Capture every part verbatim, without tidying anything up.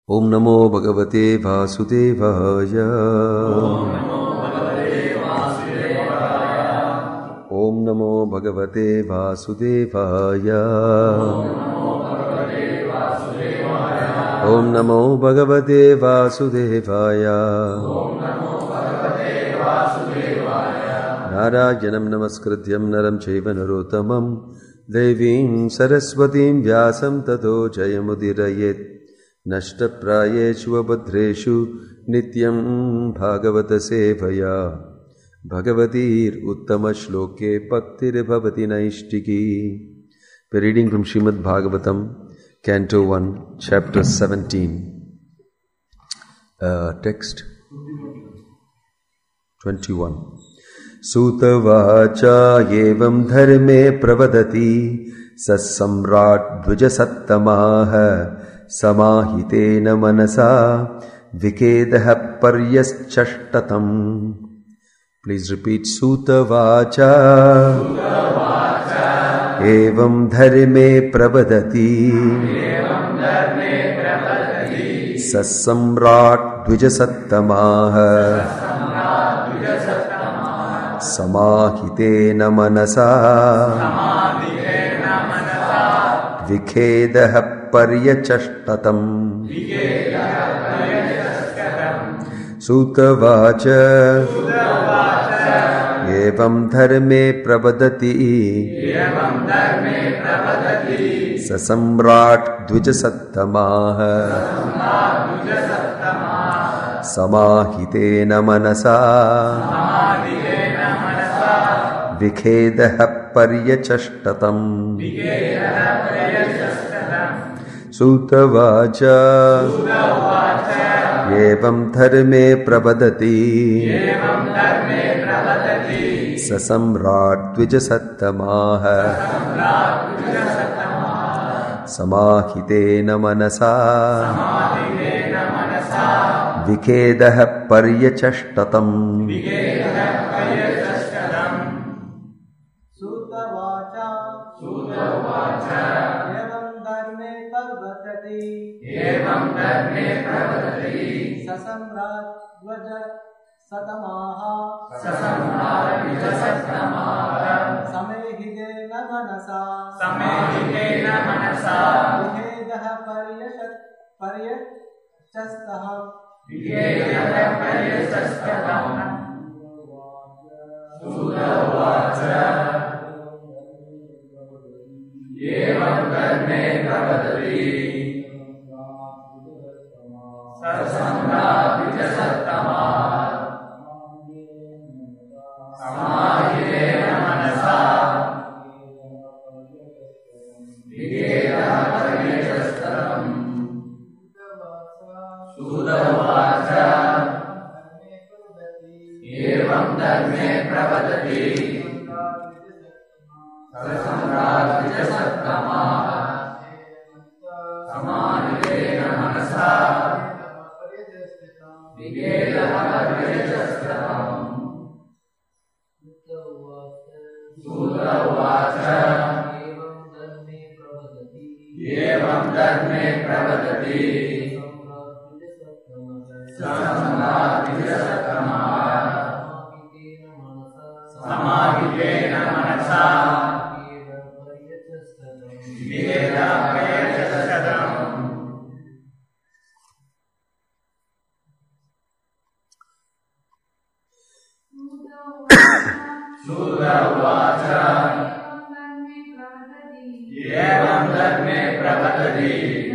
Om Namo Bhagavate Vasudevaya. Om Namo Bhagavate Vasudevaya. Om Namo Bhagavate Vasudevaya. Narayanam Namaskrityam Naram Chaiva Narottamam Devim Saraswatim Vyasam Tato Jayamudirayet Nashtaprayeshu abhadreshu Nityam Bhagavata Sevaya Bhagavatir Uttama Shloke Bhaktir Bhavati Naishtiki. We're reading from Srimad Bhagavatam, Canto one, Chapter seventeen. Uh, text twenty-one. Sutavacha yevam dharme pravadati sasamrat dvijasattamah samahitena manasa vikedah paryaschashtatam. Please repeat. Sutavacha evam dharme pravadati sasamrat dvijasattamah samahitena manasa vikedah paryachashtatam. Sutavacha evam dharme pravadati sasamrat dvijasattamah samahitena manasa vikhedah paryachashtatam. Sutavacha evam dharme pravadati sasamrat dvijasattamah samahitena manasa vikhedah paryachashtatam. Evam dharme pravadati sasamrat dvaja satamaha sasamrat dvaja satamaha samehidena manasa samehidena manasa vikhedah paryashat paryachastah vikhedah paryachastah. Sutavacha evam dharme pravadati sasamrat dvijasattamah samahitena manasa vikhedah paryachastah. Sutavacha evam dharme pravadati sasamrat dvijasattamah samahitena manasa vikhedah paryachastah. Sutavacha evam dharme pravadati sasamrat dvijasattamah samahitena manasa vikhedah paryachastah. Sutavacha evam dharme pravadati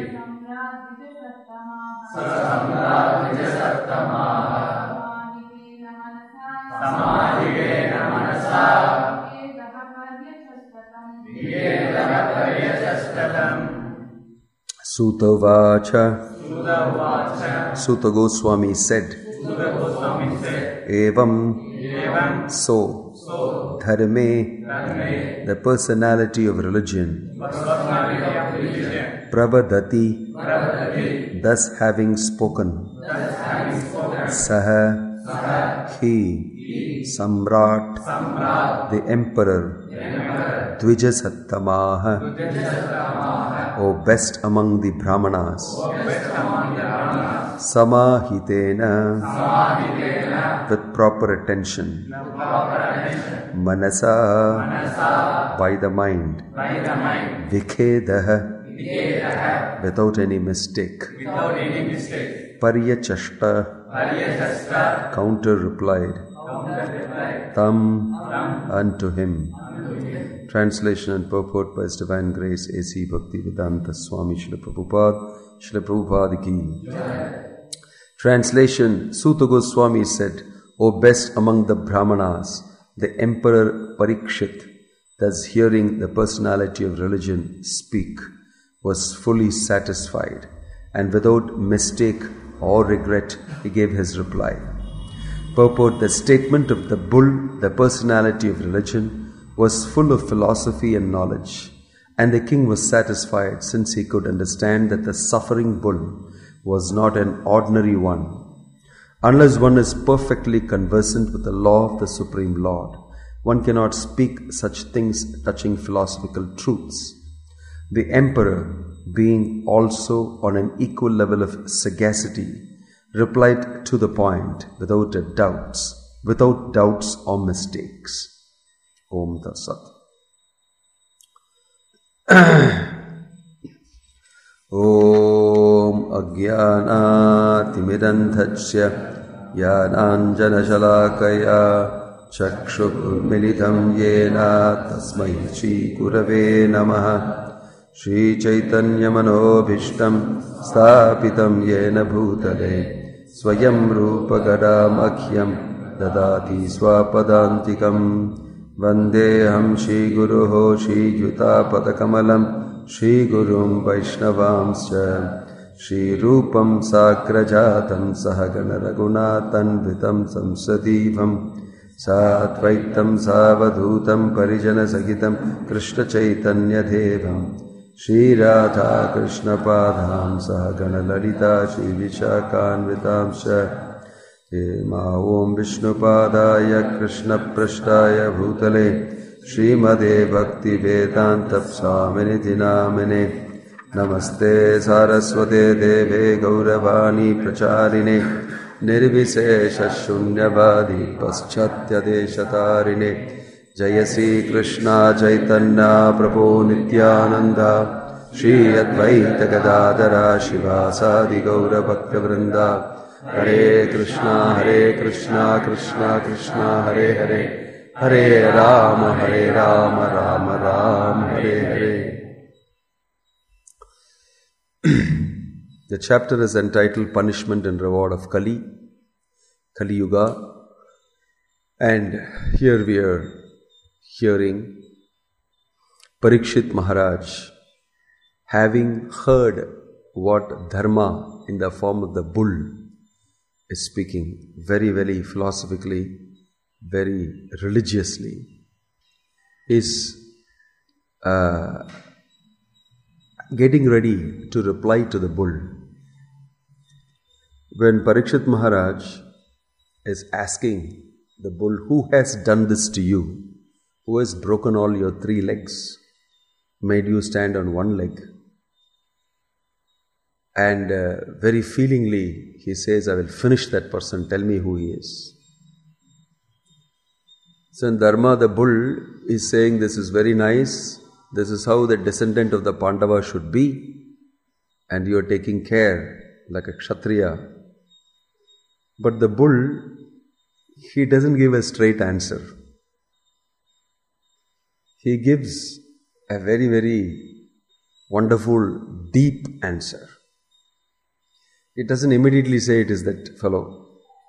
sasamrat dvijasattamah samahitena manasa vikhedah paryachastah. Sutavacha. Suta Goswami said, Evam, so, dharme, the personality of religion, pravadati, thus having spoken, saha, he, samrat, the emperor, dvijasattamah, O best among the Brahmanas, Samahitena, Samahitena, with proper attention. proper attention. Manasa, Manasa, by the mind. by the mind. Vikhedaha, Vikhedaha, without any mistake. without any mistake. Paryachashta, Paryachashta, counter replied. counter replied. Tam, Tam, unto him. unto him. Translation and purport by His Divine Grace A C Bhaktivedanta Swami Srila Prabhupada, Srila Prabhupada ki. Translation: Suta Goswami said, O best among the Brahmanas, the Emperor Parikshit, thus hearing the personality of religion speak, was fully satisfied, and without mistake or regret he gave his reply. Purport: the statement of the bull, the personality of religion, was full of philosophy and knowledge, and the king was satisfied since he could understand that the suffering bull was not an ordinary one. Unless one is perfectly conversant with the law of the Supreme Lord, one cannot speak such things touching philosophical truths. The emperor, being also on an equal level of sagacity, replied to the point without doubts, without doubts or mistakes. Om Tatsat. Om Ajnana Timiranthachya Yananjana Shalakaya Chakshurmilitam Yena Tasmai Shri Gurave Namaha Shri Chaitanya Manobhishtam Sthapitam Yena Bhutale Swayam Rupa Gadam Dadati Swapadantikam Vandeham Shri Guruho Shri Juta Padakamalam Shri Gurum Vaishnavamscha Shri Rupam Sakrajatam Sahagana Raghunatan Vitam Samsadivam Satvaitam Savadhutam Parijana Sagitam Krishna Chaitanya Devam Shri Radha Krishna Padham Sahagana Lalita Shri Vishakanvitamscha Ma Om Vishnupadaya Krishna Prashtaya Bhutale Srimade Bhakti Vedanta Swamini Namine Namaste Saraswate Deve Gauravani Pracharine Nirvisesha Shunyavadi Paschatya Deshatarine Jaya Sri Krishna Chaitanya Prabhu Nityananda Shri Advaita Gadadara Shivasadi Gaura Bhakta Vrinda Hare Krishna, Hare Krishna, Krishna Krishna, Hare Hare, Hare Rama, Hare Rama, Rama Rama, Hare Hare. The chapter is entitled Punishment and Reward of Kali, Kali Yuga, and here we are hearing Parikshit Maharaj, having heard what Dharma in the form of the bull is speaking very, very philosophically, very religiously, is uh, getting ready to reply to the bull. When Parikshit Maharaj is asking the bull, who has done this to you? Who has broken all your three legs, made you stand on one leg? And uh, very feelingly he says, I will finish that person, tell me who he is. So in Dharma, the bull is saying, this is very nice, this is how the descendant of the Pandava should be, and you are taking care like a Kshatriya. But the bull, he doesn't give a straight answer. He gives a very, very wonderful, deep answer. It doesn't immediately say it is that fellow.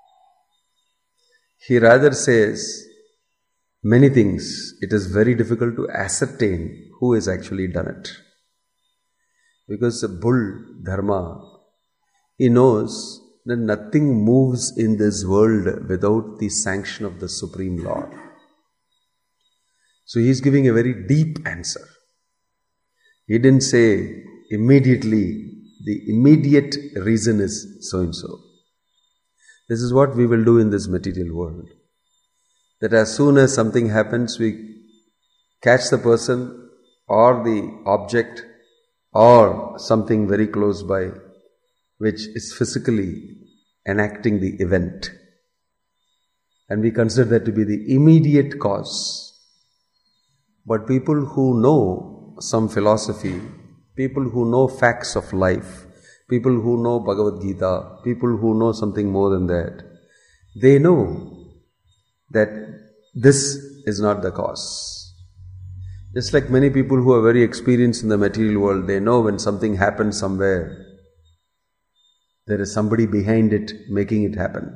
He rather says many things. It is very difficult to ascertain who has actually done it. Because the bull, Dharma, he knows that nothing moves in this world without the sanction of the Supreme Lord. So he is giving a very deep answer. He didn't say immediately, the immediate reason is so and so. This is what we will do in this material world. That as soon as something happens, we catch the person or the object or something very close by. which is physically enacting the event. And we consider that to be the immediate cause. But people who know some philosophy, people who know facts of life, people who know Bhagavad Gita, people who know something more than that, they know that this is not the cause. Just like many people who are very experienced in the material world, they know when something happens somewhere, there is somebody behind it making it happen.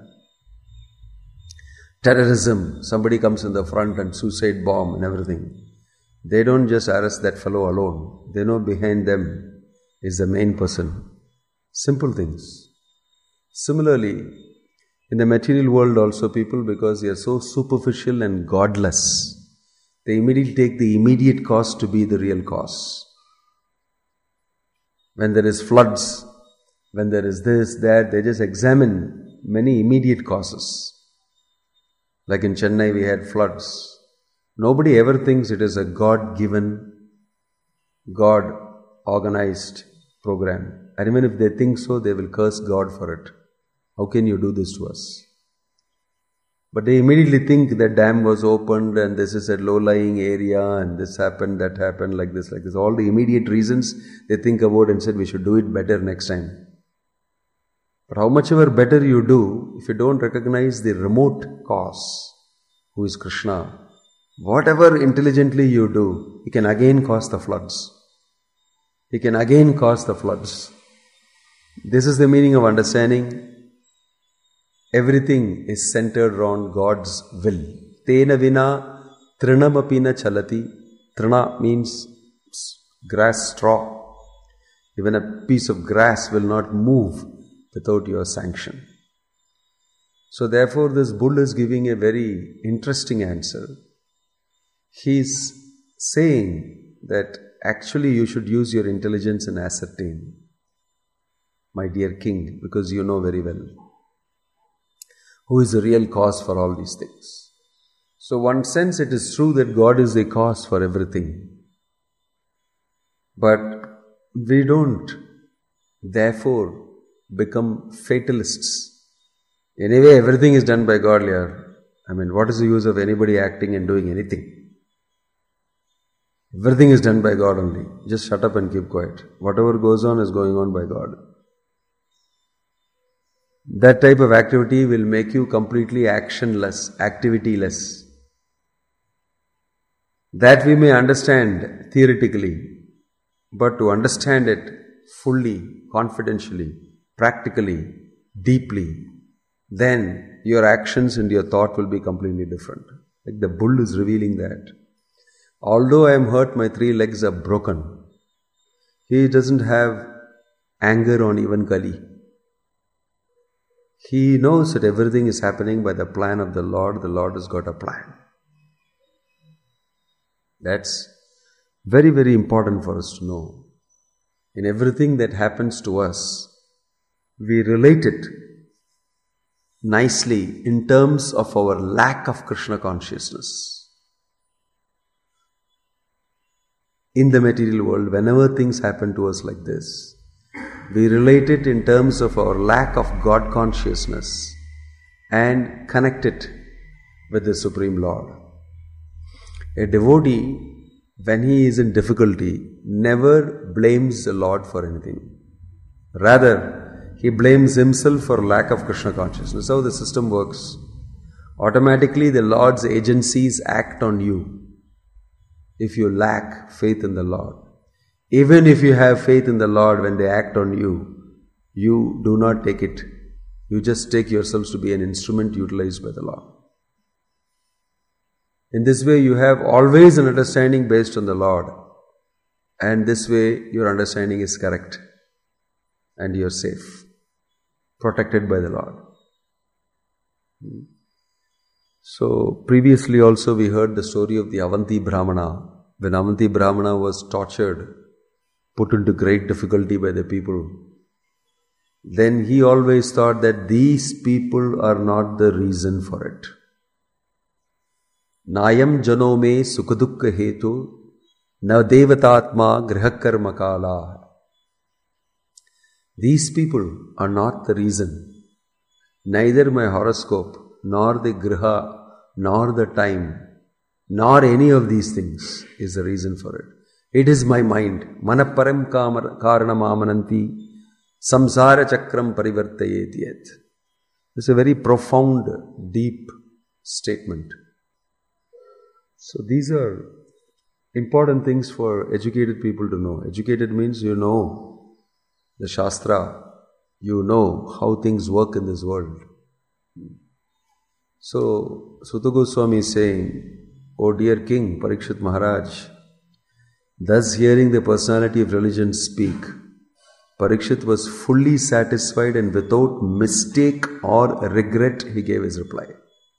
Terrorism, somebody comes in the front and suicide bomb and everything. They don't just arrest that fellow alone. They know behind them is the main person. Simple things. Similarly, in the material world also, people, because they are so superficial and godless, they immediately take the immediate cause to be the real cause. When there is floods, when there is this, that, they just examine many immediate causes. Like in Chennai, we had floods. Nobody ever thinks it is a God-given, God-organized program. And even if they think so, they will curse God for it. How can you do this to us? But they immediately think that dam was opened and this is a low-lying area and this happened, that happened, like this, like this. All the immediate reasons they think about and said we should do it better next time. But how much ever better you do, if you don't recognize the remote cause, who is Krishna, whatever intelligently you do, he can again cause the floods. He can again cause the floods. This is the meaning of understanding everything is centered around God's will. Tena vina trinamapina chalati. Trina means grass, straw. Even a piece of grass will not move without your sanction. So therefore this bull is giving a very interesting answer. He is saying that actually you should use your intelligence and ascertain, my dear king, because you know very well who is the real cause for all these things. So one sense it is true that God is the cause for everything. But we don't therefore become fatalists. Anyway, everything is done by God here. I mean, what is the use of anybody acting and doing anything? Everything is done by God only. Just shut up and keep quiet. Whatever goes on is going on by God. That type of activity will make you completely actionless, activityless. That we may understand theoretically, but to understand it fully, confidentially, practically, deeply, then your actions and your thought will be completely different. Like the bull is revealing that. Although I am hurt, my three legs are broken. He doesn't have anger on even Kali. He knows that everything is happening by the plan of the Lord. The Lord has got a plan. That's very, very important for us to know. In everything that happens to us, we relate it nicely in terms of our lack of Krishna consciousness. In the material world, whenever things happen to us like this, we relate it in terms of our lack of God consciousness and connect it with the Supreme Lord. A devotee, when he is in difficulty, never blames the Lord for anything. Rather, he blames himself for lack of Krishna consciousness. How the system works. Automatically, the Lord's agencies act on you if you lack faith in the Lord. Even if you have faith in the Lord, when they act on you, you do not take it. You just take yourselves to be an instrument utilized by the Lord. In this way, you have always an understanding based on the Lord. And this way, your understanding is correct. And you are safe. Protected by the Lord. So, previously also we heard the story of the Avanti Brahmana. When Avanti Brahmana was tortured, put into great difficulty by the people, then he always thought that these people are not the reason for it. Nayam janome sukadukka hetu na devatatma grihakarma kala. These people are not the reason. Neither my horoscope, nor the griha, nor the time, nor any of these things is the reason for it. It is my mind. Manaparam karanam amananti samsara chakram parivartayeti yet. It's a very profound, deep statement. So these are important things for educated people to know. Educated means you know the Shastra, you know how things work in this world. So Suta Goswami is saying, O dear King Parikshit Maharaj, thus hearing the personality of religion speak, Parikshit was fully satisfied and without mistake or regret he gave his reply.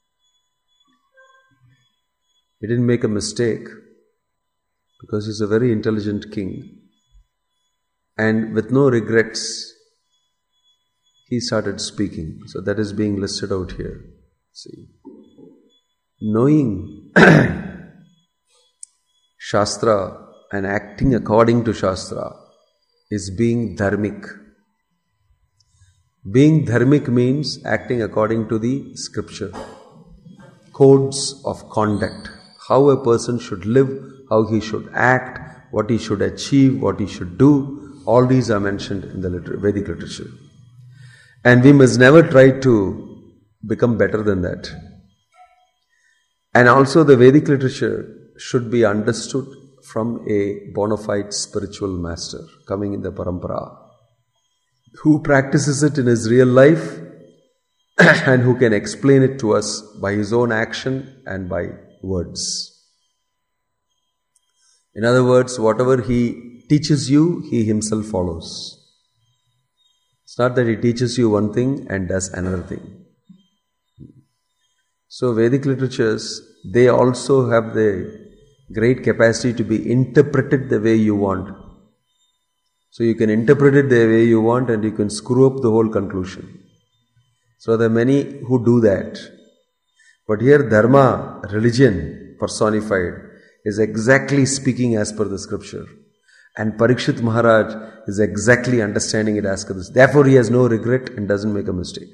He didn't make a mistake because he's a very intelligent king, and with no regrets he started speaking. So that is being listed out here. See, knowing Shastra and acting according to Shastra is being dharmic. Being dharmic means acting according to the scripture. Codes of conduct. How a person should live, how he should act, what he should achieve, what he should do. All these are mentioned in the liter- Vedic literature. And we must never try to become better than that. And also the Vedic literature should be understood from a bona fide spiritual master coming in the parampara, who practices it in his real life and who can explain it to us by his own action and by words. In other words, whatever he teaches you, he himself follows. It's not that he teaches you one thing and does another thing. So Vedic literatures, they also have the great capacity to be interpreted the way you want. So you can interpret it the way you want and you can screw up the whole conclusion. So there are many who do that. But here dharma, religion personified, is exactly speaking as per the scripture. And Parikshit Maharaj is exactly understanding it as per this. Therefore he has no regret and doesn't make a mistake.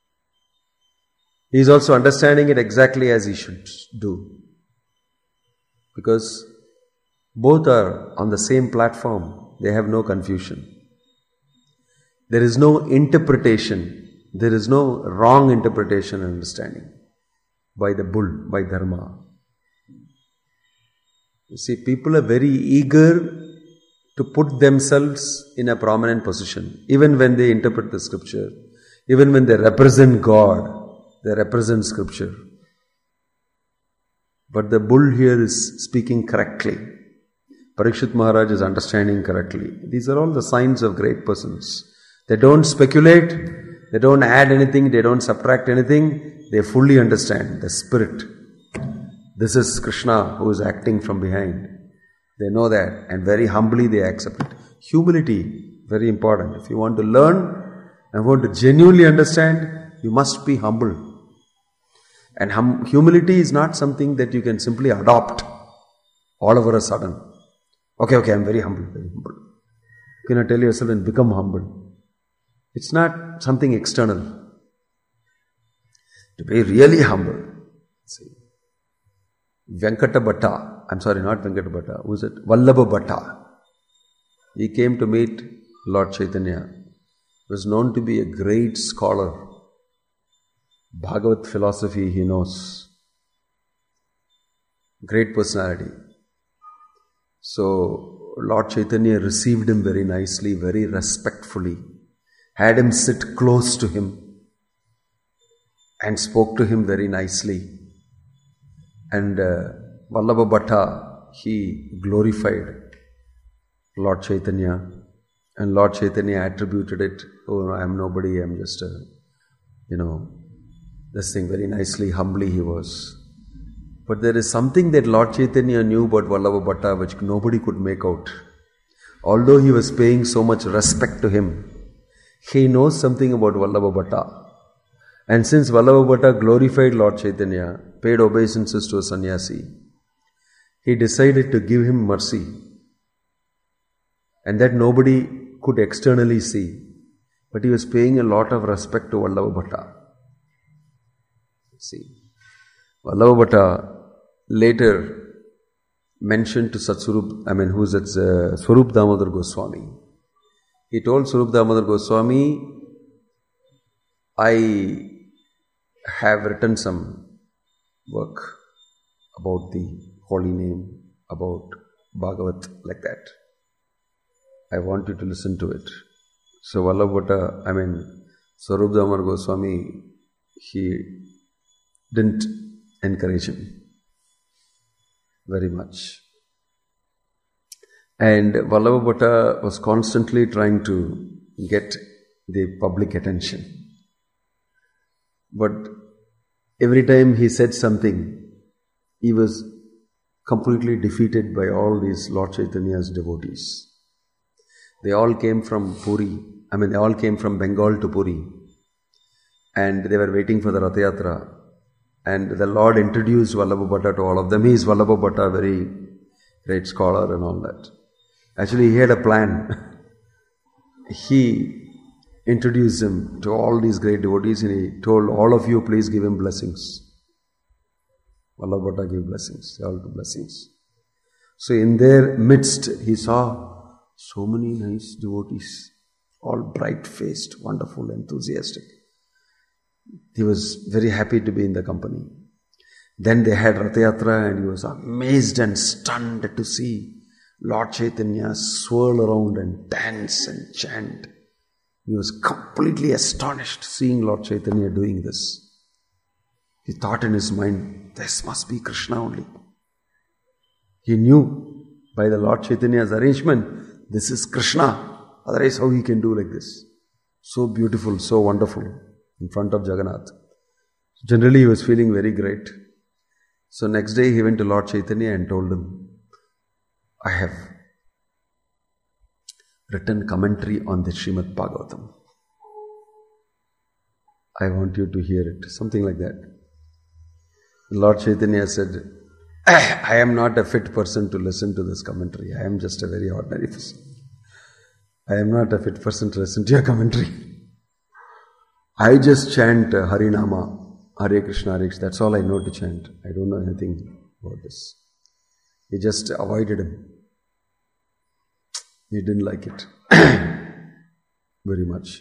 He is also understanding it exactly as he should do. Because both are on the same platform, they have no confusion. There is no interpretation, there is no wrong interpretation and understanding by the bull, by dharma. You see, people are very eager to put themselves in a prominent position, even when they interpret the scripture, even when they represent God, they represent scripture. But the bull here is speaking correctly. Parikshit Maharaj is understanding correctly. These are all the signs of great persons. They don't speculate, they don't add anything, they don't subtract anything. They fully understand the spirit. This is Krishna who is acting from behind. They know that and very humbly they accept it. Humility, very important. If you want to learn and want to genuinely understand, you must be humble. And hum- humility is not something that you can simply adopt all over a sudden. Okay, okay, I'm very humble, very humble. You cannot tell yourself and become humble. It's not something external. To be really humble. See, Venkata Bhatta, I'm sorry, not Venkata Bhatta, who is it? Vallabha Bhatta. He came to meet Lord Chaitanya. He was known to be a great scholar. Bhagavat philosophy he knows. Great personality. So Lord Chaitanya received him very nicely, very respectfully, had him sit close to him and spoke to him very nicely. And uh, Vallabha Bhatta, he glorified Lord Chaitanya, and Lord Chaitanya attributed it, oh, I am nobody, I am just a, you know, this thing, very nicely, humbly he was. But there is something that Lord Chaitanya knew about Vallabha Bhatta which nobody could make out. Although he was paying so much respect to him, he knows something about Vallabha Bhatta. And since Vallabha Bhatta glorified Lord Chaitanya, paid obeisances to a sannyasi, he decided to give him mercy. And that nobody could externally see. but he was paying a lot of respect to Vallabha Bhatta. See, Vallabha Bhatta later mentioned to Satswarup, I mean, who's that, uh, Swarup Damodar Goswami. He told Swarup Damodar Goswami, I have written some work about the holy name, about Bhagavat, like that. I want you to listen to it. So Vallabha Bhatta, I mean, Swarup Damodar Goswami, he didn't encourage him very much. And Vallabha Bhatta was constantly trying to get the public attention. But every time he said something, he was completely defeated by all these Lord Chaitanya's devotees. They all came from Puri, I mean they all came from Bengal to Puri, and they were waiting for the Rath Yatra. And the Lord introduced Vallabha Bhatta to all of them. He is Vallabha Bhatta, a very great scholar and all that. Actually, he had a plan. He introduced him to all these great devotees and he told, all of you, please give him blessings. Vallabha Bhatta gave blessings. They all took blessings. So in their midst, he saw so many nice devotees, all bright-faced, wonderful, enthusiastic. He was very happy to be in the company. Then they had Rath Yatra and he was amazed and stunned to see Lord Chaitanya swirl around and dance and chant. He was completely astonished seeing Lord Chaitanya doing this. He thought in his mind, this must be Krishna only. He knew by the Lord Chaitanya's arrangement, this is Krishna. Otherwise, how he can do like this? So beautiful, so wonderful in front of Jagannath. Generally, he was feeling very great. So next day, he went to Lord Chaitanya and told him, I have written commentary on the Srimad Bhagavatam. I want you to hear it. Something like that. Lord Chaitanya said, I am not a fit person to listen to this commentary. I am just a very ordinary person. I am not a fit person to listen to your commentary. I just chant uh, Harinama, Hare Krishna, Hare Krishna. That's all I know to chant. I don't know anything about this. He just avoided him. He didn't like it very much.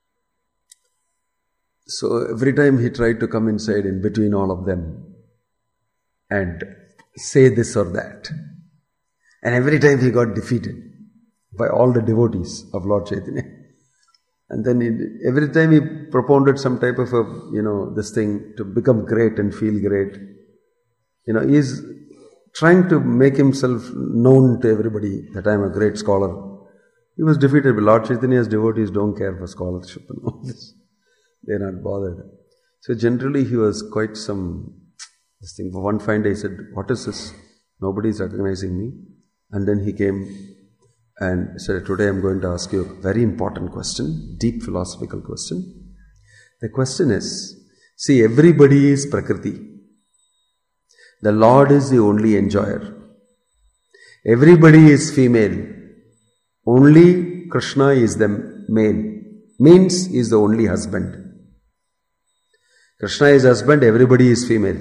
So every time he tried to come inside in between all of them and say this or that. And every time he got defeated by all the devotees of Lord Chaitanya. And then he, every time he propounded some type of a, you know, this thing to become great and feel great. You know, he's trying to make himself known to everybody that I am a great scholar. He was defeated by Lord Chaitanya's devotees don't care for scholarship and all this. They are not bothered. So generally he was quite some, this thing. One fine day he said, what is this? Nobody is recognizing me. And then he came and said, today I am going to ask you a very important question, deep philosophical question. The question is, see, everybody is Prakriti. The Lord is the only enjoyer. Everybody is female. Only Krishna is the male. Means he is the only husband. Krishna is husband, everybody is female.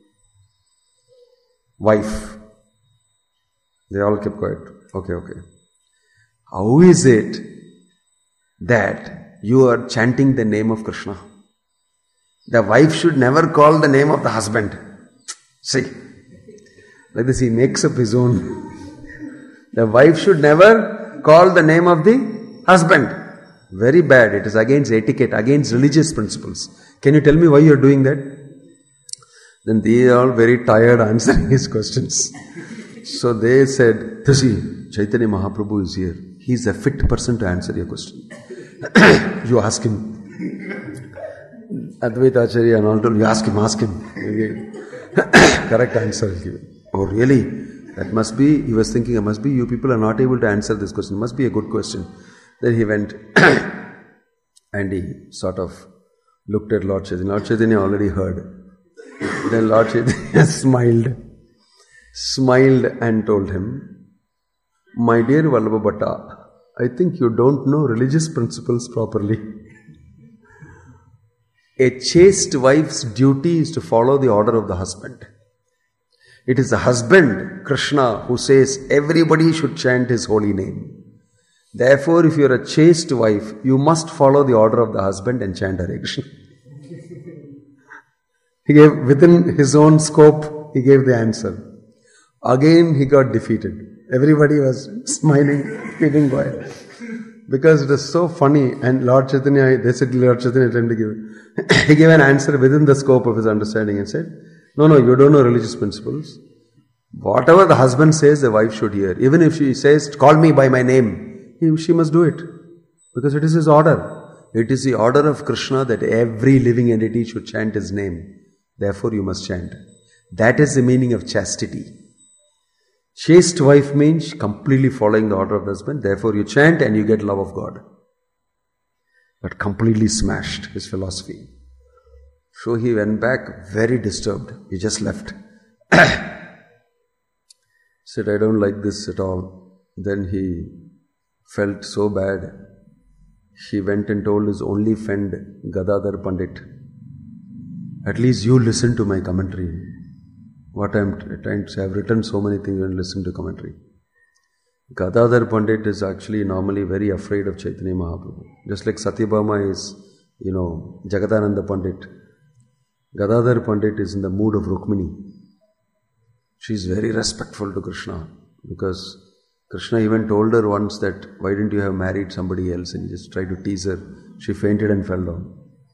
Wife. They all kept quiet. Okay, okay. How is it that you are chanting the name of Krishna? The wife should never call the name of the husband. See, like this he makes up his own. The wife should never call the name of the husband. Very bad. It is against etiquette, against religious principles. Can you tell me why you are doing that? Then they are all very tired answering his questions. So they said, Tasi, Chaitanya Mahaprabhu is here. He is a fit person to answer your question. You ask him. Advaita Acharya and all told, you ask him, ask him. Correct answer is given. Oh really? That must be, he was thinking, it must be you people are not able to answer this question. It must be a good question. Then he went and he sort of looked at Lord Chaitanya. Lord Chaitanya already heard. Then Lord Chaitanya smiled. Smiled and told him, my dear Vallabha Bhatta, I think you don't know religious principles properly. A chaste wife's duty is to follow the order of the husband. It is the husband, Krishna, who says everybody should chant his holy name. Therefore, if you are a chaste wife, you must follow the order of the husband and chant Hare Krishna. He gave, within his own scope, he gave the answer. Again, he got defeated. Everybody was smiling, keeping quiet. Because it is so funny, and Lord Chaitanya, they said Lord Chaitanya tried to give, he gave an answer within the scope of his understanding and said, no, no, you don't know religious principles. Whatever the husband says, the wife should hear. Even if she says, call me by my name, he, she must do it. Because it is his order. It is the order of Krishna that every living entity should chant his name. Therefore, you must chant. That is the meaning of chastity. Chaste wife means completely following the order of the husband. Therefore, you chant and you get love of God. But completely smashed his philosophy. So he went back very disturbed. He just left. Said, I don't like this at all. Then he felt so bad. He went and told his only friend, Gadadhar Pandit, at least you listen to my commentary. What I am trying to say, I have written so many things and listened to commentary. Gadadhar Pandit is actually normally very afraid of Chaitanya Mahaprabhu. Just like Satyabhama is, you know, Jagadananda Pandit. Gadadhar Pandit is in the mood of Rukmini. She is very respectful to Krishna because Krishna even told her once that, why didn't you have married somebody else? And he just tried to tease her. She fainted and fell down.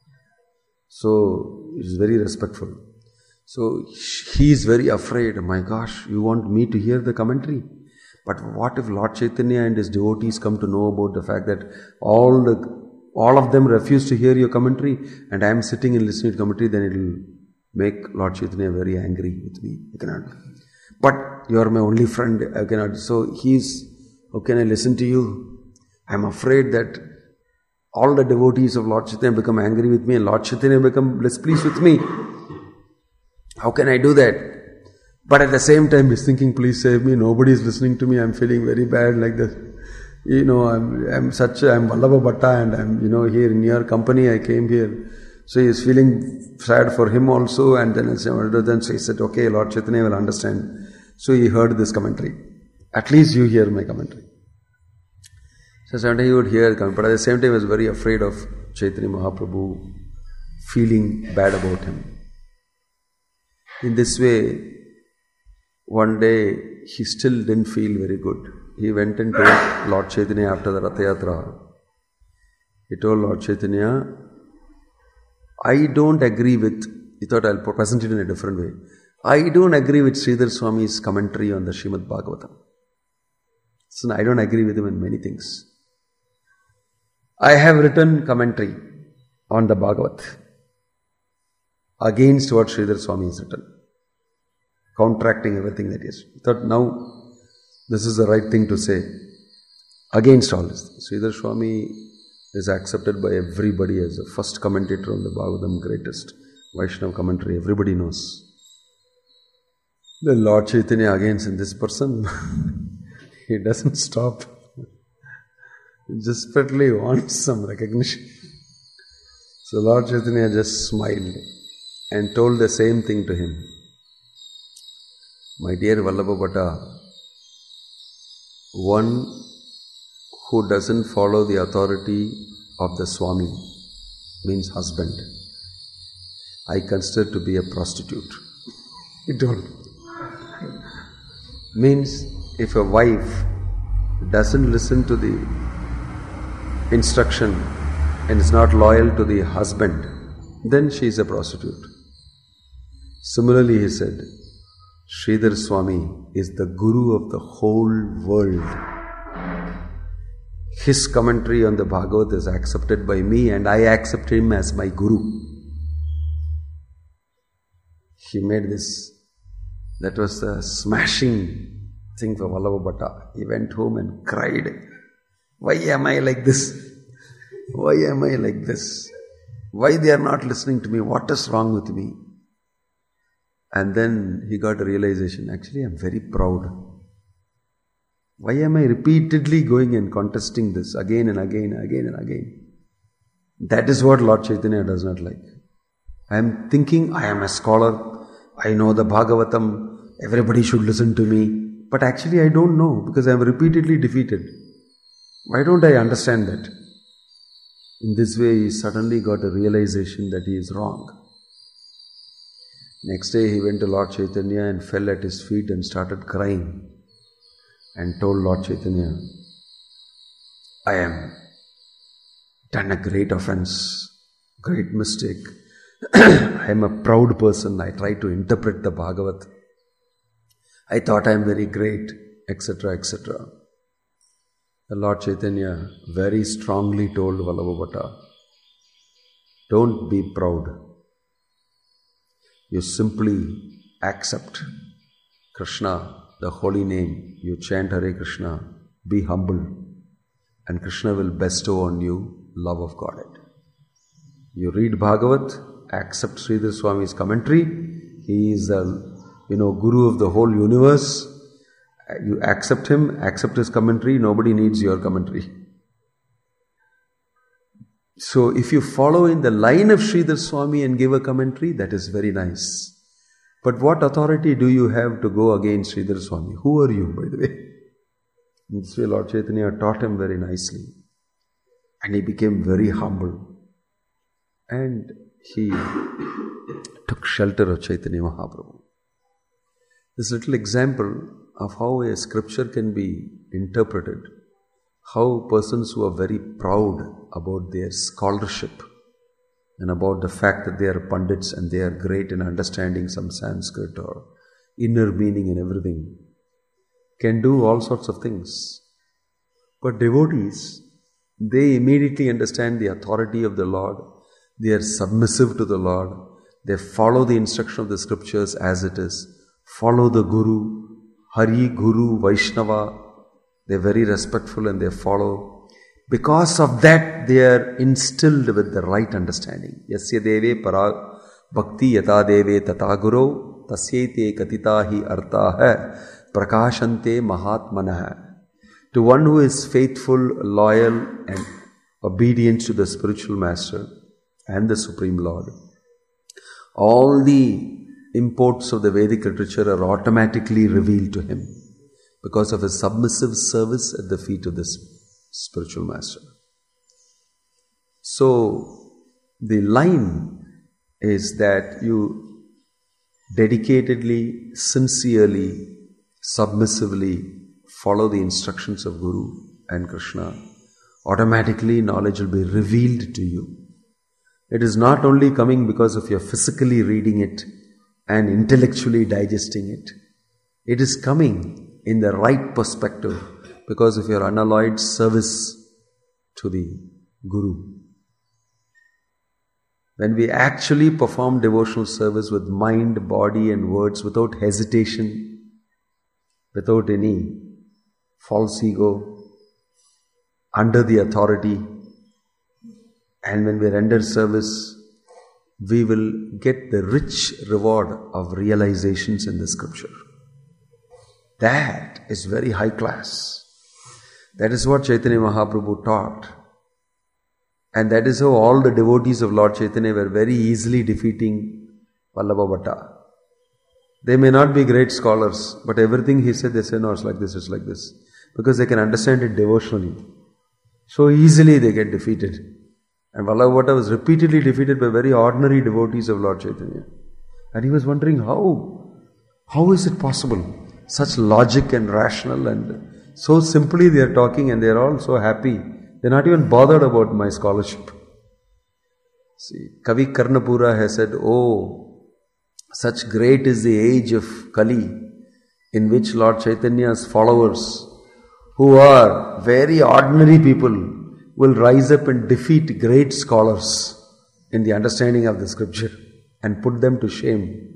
So, he is very respectful. So, he is very afraid. My gosh, you want me to hear the commentary? But what if Lord Chaitanya and his devotees come to know about the fact that all the all of them refuse to hear your commentary and I am sitting and listening to commentary, then it will make Lord Chaitanya very angry with me. I cannot. But you are my only friend. I cannot. So he's, how can I listen to you? I am afraid that all the devotees of Lord Chaitanya become angry with me and Lord Chaitanya become displeased with me. How can I do that? But at the same time, he's thinking, please save me. Nobody is listening to me. I'm feeling very bad like this. You know, I'm, I'm such a, I'm Vallabha Bhatta and I'm, you know, here in your company, I came here. So he's feeling sad for him also. And then, then so he said, okay, Lord Chaitanya will understand. So he heard this commentary. At least you hear my commentary. So sometimes he would hear the commentary. But at the same time, he was very afraid of Chaitanya Mahaprabhu feeling bad about him. In this way, one day, he still didn't feel very good. He went and told Lord Chaitanya after the Ratha Yatra. He told Lord Chaitanya, I don't agree with, he thought I'll present it in a different way. I don't agree with Sridhar Swami's commentary on the Srimad Bhagavatam. So I don't agree with him in many things. I have written commentary on the Bhagavat against what Sridhar Swami has written, contracting everything that is. He thought now this is the right thing to say against all this. Sridhar Swami is accepted by everybody as the first commentator on the Bhagavatam, greatest Vaishnava commentary. Everybody knows. The Lord Chaitanya against in this person, he doesn't stop. He desperately wants some recognition. So Lord Chaitanya just smiled and told the same thing to him. My dear Vallabha Bhatta, one who doesn't follow the authority of the Swami means husband. I consider to be a prostitute. He told. Means if a wife doesn't listen to the instruction and is not loyal to the husband, then she is a prostitute. Similarly, he said, Sridhar Swami is the Guru of the whole world. His commentary on the Bhagavad is accepted by me and I accept him as my Guru. He made this, that was the smashing thing for Vallabha Bhatta. He went home and cried, why am I like this? Why am I like this? Why they are not listening to me? What is wrong with me? And then he got a realization, actually I am very proud. Why am I repeatedly going and contesting this again and again and again and again? That is what Lord Chaitanya does not like. I am thinking I am a scholar, I know the Bhagavatam, everybody should listen to me. But actually I don't know because I am repeatedly defeated. Why don't I understand that? In this way he suddenly got a realization that he is wrong. Next day he went to Lord Chaitanya and fell at his feet and started crying and told Lord Chaitanya, I am done a great offense, great mistake. I am a proud person. I try to interpret the Bhagavat. I thought I am very great, et cetera, et cetera. The Lord Chaitanya very strongly told Vallabha, don't be proud. You simply accept Krishna, the holy name. You chant Hare Krishna, be humble, and Krishna will bestow on you love of Godhead. You read Bhagavat, accept Sridhar Swami's commentary. He is the, you know, Guru of the whole universe. You accept him, accept his commentary. Nobody needs your commentary. So if you follow in the line of Sridhar Swami and give a commentary, that is very nice. But what authority do you have to go against Sridhar Swami? Who are you, by the way? In this way, Lord Chaitanya taught him very nicely. And he became very humble. And he took shelter of Chaitanya Mahaprabhu. This little example of how a scripture can be interpreted, how persons who are very proud about their scholarship and about the fact that they are Pandits and they are great in understanding some Sanskrit or inner meaning and everything, can do all sorts of things. But devotees, they immediately understand the authority of the Lord. They are submissive to the Lord. They follow the instruction of the scriptures as it is. Follow the Guru, Hari, Guru, Vaishnava. They are very respectful and they follow. Because of that, they are instilled with the right understanding. Yasya deve para bhakti yata deve tata guru tasyete katita hi artah prakashante mahatmanah. To one who is faithful, loyal and obedient to the spiritual master and the Supreme Lord, all the imports of the Vedic literature are automatically revealed to him because of his submissive service at the feet of this spiritual master. So, the line is that you dedicatedly, sincerely, submissively follow the instructions of Guru and Krishna. Automatically knowledge will be revealed to you. It is not only coming because of your physically reading it and intellectually digesting it. It is coming in the right perspective because of your unalloyed service to the Guru. When we actually perform devotional service with mind, body and words without hesitation, without any false ego, under the authority, and when we render service, we will get the rich reward of realizations in the scripture. That is very high class. That is what Chaitanya Mahaprabhu taught. And that is how all the devotees of Lord Chaitanya were very easily defeating Vallabha Bhatta. They may not be great scholars, but everything he said, they say, no, it's like this, it's like this. Because they can understand it devotionally. So easily they get defeated. And Vallabha Bhatta was repeatedly defeated by very ordinary devotees of Lord Chaitanya. And he was wondering how, how is it possible? Such logic and rational and so simply they are talking and they are all so happy. They are not even bothered about my scholarship. See, Kavi Karnapura has said, oh, such great is the age of Kali in which Lord Chaitanya's followers, who are very ordinary people, will rise up and defeat great scholars in the understanding of the scripture and put them to shame.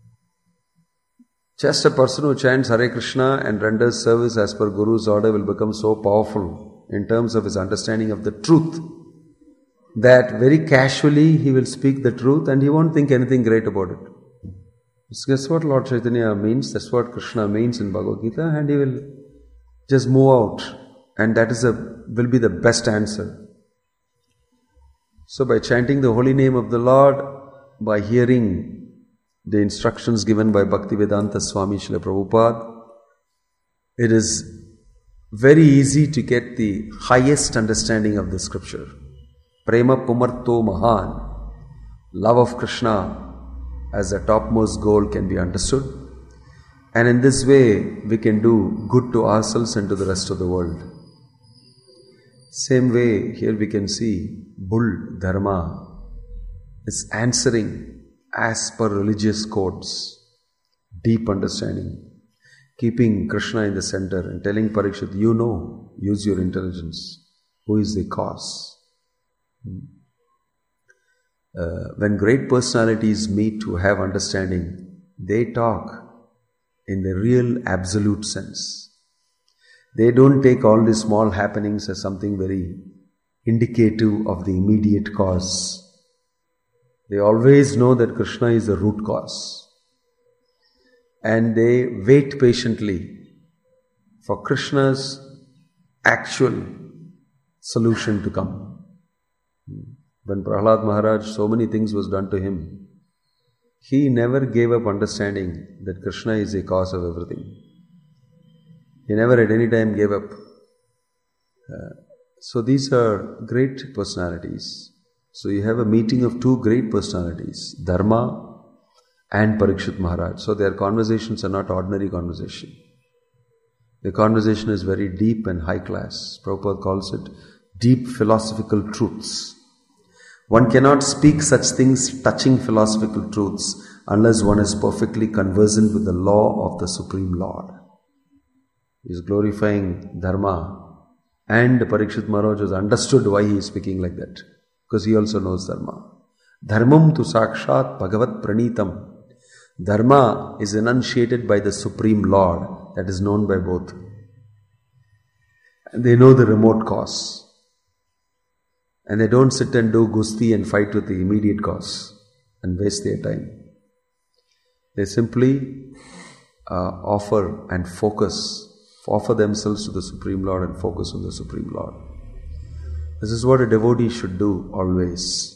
Just a person who chants Hare Krishna and renders service as per Guru's order will become so powerful in terms of his understanding of the truth that very casually he will speak the truth and he won't think anything great about it. That's what Lord Chaitanya means, that's what Krishna means in Bhagavad Gita, and he will just move out, and that is a will be the best answer. So by chanting the holy name of the Lord, by hearing the instructions given by Bhaktivedanta Swami Srila Prabhupada, it is very easy to get the highest understanding of the scripture. Prema Pumarto Mahan, love of Krishna as the topmost goal can be understood. And in this way, we can do good to ourselves and to the rest of the world. Same way, here we can see Bull Dharma is answering as per religious codes, deep understanding, keeping Krishna in the center and telling Parikshit, you know, use your intelligence, who is the cause. Uh, when great personalities meet to have understanding, they talk in the real absolute sense. They don't take all these small happenings as something very indicative of the immediate cause. They always know that Krishna is the root cause. And they wait patiently for Krishna's actual solution to come. When Prahlad Maharaj, so many things was done to him, he never gave up understanding that Krishna is the cause of everything. He never at any time gave up. Uh, so these are great personalities. So you have a meeting of two great personalities, Dharma and Parikshit Maharaj. So their conversations are not ordinary conversation. The conversation is very deep and high class. Prabhupada calls it deep philosophical truths. One cannot speak such things touching philosophical truths unless one is perfectly conversant with the law of the Supreme Lord. He is glorifying Dharma, and Parikshit Maharaj has understood why he is speaking like that, because he also knows Dharma. Dharmam tu sakshat bhagavat pranitam. Dharma is enunciated by the Supreme Lord, that is known by both. And they know the remote cause. And they don't sit and do gusti and fight with the immediate cause and waste their time. They simply uh, offer and focus, offer themselves to the Supreme Lord and focus on the Supreme Lord. This is what a devotee should do always.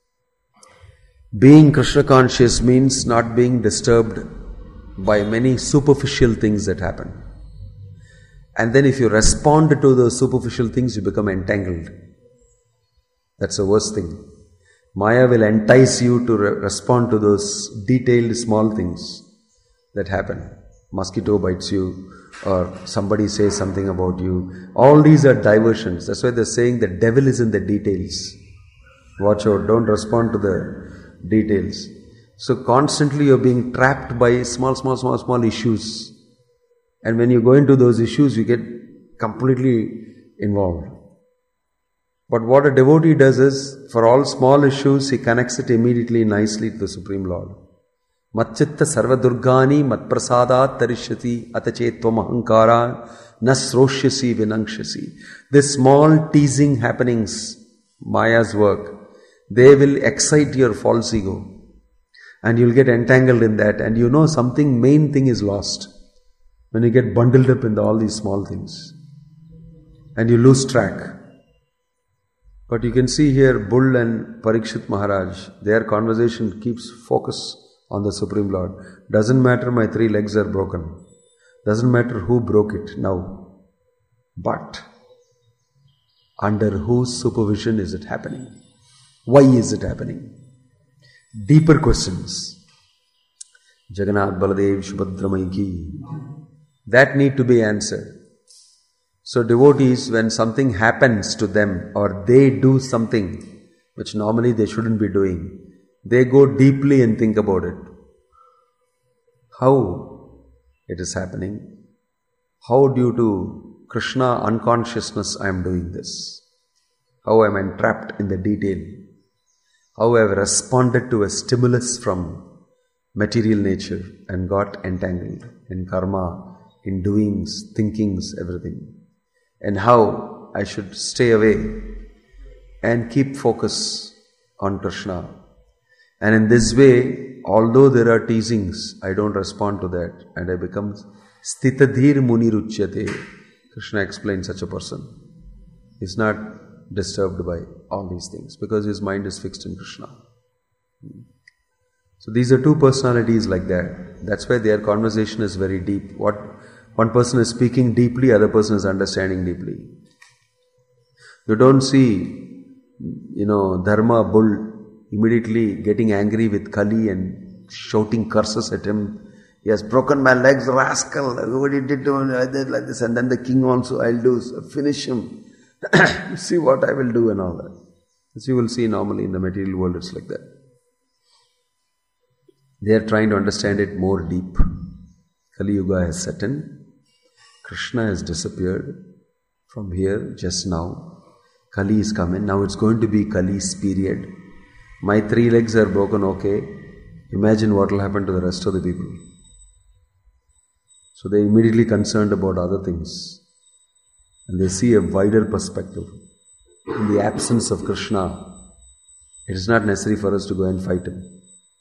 Being Krishna conscious means not being disturbed by many superficial things that happen. And then if you respond to those superficial things, you become entangled. That's the worst thing. Maya will entice you to re- respond to those detailed small things that happen. Mosquito bites you, or somebody says something about you. All these are diversions. That's why they're saying the devil is in the details. Watch out, don't respond to the details. So constantly you're being trapped by small, small, small, small issues. And when you go into those issues, you get completely involved. But what a devotee does is, for all small issues, he connects it immediately nicely to the Supreme Lord. Matchitta sarva durgani matprasadat tarishyati atachetvam ahankara nasroshyasi vinankshasi. These small teasing happenings, Maya's work, they will excite your false ego. And you'll get entangled in that, and you know something, main thing is lost. When you get bundled up in the, all these small things. And you lose track. But you can see here Bull and Parikshit Maharaj, their conversation keeps focus on the Supreme Lord. Doesn't matter my three legs are broken. Doesn't matter who broke it now. But under whose supervision is it happening? Why is it happening? Deeper questions. Jagannath Baladev Subhadra Maiki. That need to be answered. So devotees, when something happens to them or they do something which normally they shouldn't be doing, they go deeply and think about it. How it is happening? How due to Krishna unconsciousness I am doing this? How I am entrapped in the detail? How I have responded to a stimulus from material nature and got entangled in karma, in doings, thinkings, everything. And how I should stay away and keep focus on Krishna. And in this way, although there are teasings, I don't respond to that and I become Sthitadhir Muni Ruchyate. Krishna explains such a person. He's not disturbed by all these things because his mind is fixed in Krishna. So these are two personalities like that. That's why their conversation is very deep. What one person is speaking deeply, other person is understanding deeply. You don't see, you know, Dharma bull immediately getting angry with Kali and shouting curses at him. He has broken my legs, rascal. What he did to me like this, like this. And then the king also, I'll do, finish him. See what I will do and all that. As you will see normally in the material world, it's like that. They are trying to understand it more deep. Kali Yuga has set in. Krishna has disappeared from here just now. Kali is coming. Now it's going to be Kali's period. My three legs are broken, okay. Imagine what will happen to the rest of the people. So they are immediately concerned about other things. And they see a wider perspective. In the absence of Krishna, it is not necessary for us to go and fight him.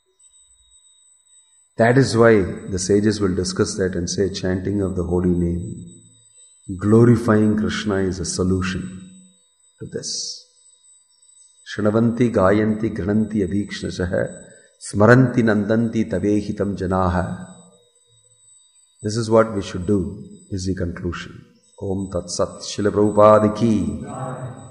That is why the sages will discuss that and say chanting of the holy name, glorifying Krishna is a solution to this. Shrunavanti gayanti grananti abhikshnashaha smaranti nandanti tavehitam janaha. This is what we should do, is the conclusion. Om Tat Sat. Srila Prabhupada ki.